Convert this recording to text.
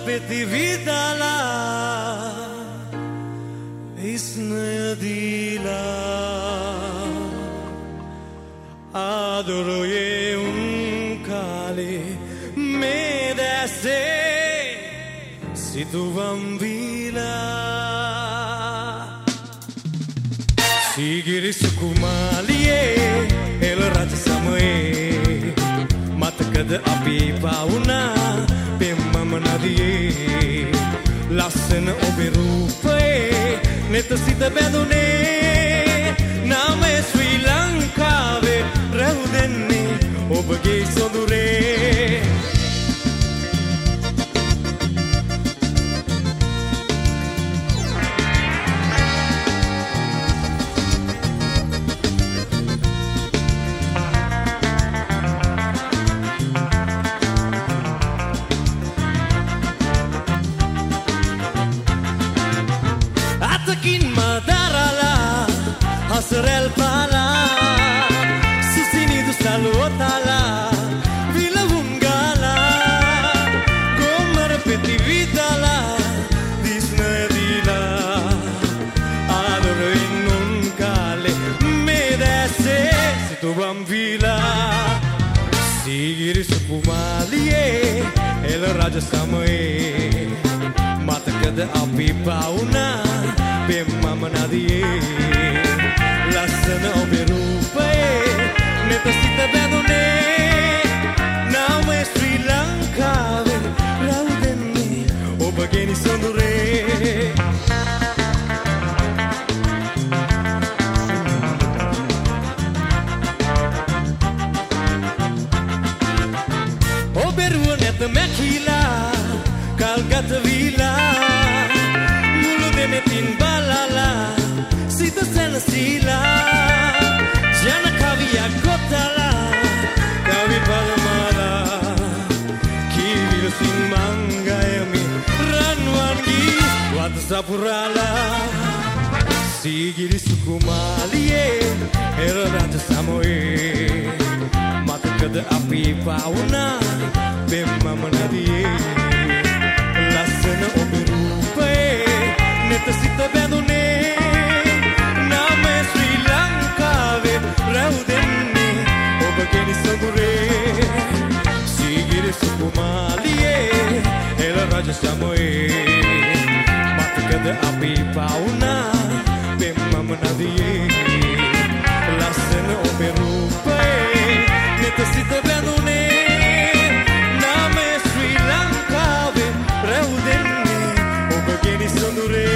පෙති විදලා ඉස්නය දීලා ආදරයේ උන් කාලේ මේ දැසේ සිතුවම් වීලා සීගිරි සුකුමාලියේ එළ රජ සමයේ මතකද අපි පාවුනා පෙම්මම නදියේ ලස්සන ඔබේ රූපයේ නෙත සිත බැඳුනේ නාමය ශ්‍රී ලංකාවේ රැවුදෙන්නේ ඔබගේ සොඳුරේ Hasrel pala Sisinidu salutala Vilavun gala Gomar peti vidala Disna dila Adoro innun kale Medase Situbam vila Sigiri sukumaliye El raja samaye Matakada api pauna Pemmama nadiye ලස්සන ඔබේ රූපයේ නෙත සිත බැඳුනේ නාමය ශ්‍රී ලංකාවේ රැවුදෙන්නේ ඔබගේ නිසඳුරේ ඔබේ රුව නැත මැකිලා කල්ගත වීලා මුළු දෙනෙතින් බලලා සිත සැනසීලා ජන කවියක් ගොතලා කවි පදමාලා කීවිලසින් මංගයමි රන්වන්ගී වද සපුරාලා සීගිරි සුකුමාලියේ එර රජ සමයේ මතකද අපි පාවුනා පෙම්මම නදියේ ලස්සන ඔබේ රූපයේ නෙත සිත බැඳුනේ රැවුදෙන්නේ ඔබගේ නිසඳුරේ සීගිරි සුකුමාලියේ එළ රජ සමයේ මතකද අපි පාවුනා පෙම්මම නදියේ ලස්සන ඔබේ රූපයේ නෙත සිත බැඳුනේ නාමය ශ්‍රී ලංකාවේ රැවුදෙන්නේ ඔබගේ නිසඳුරේ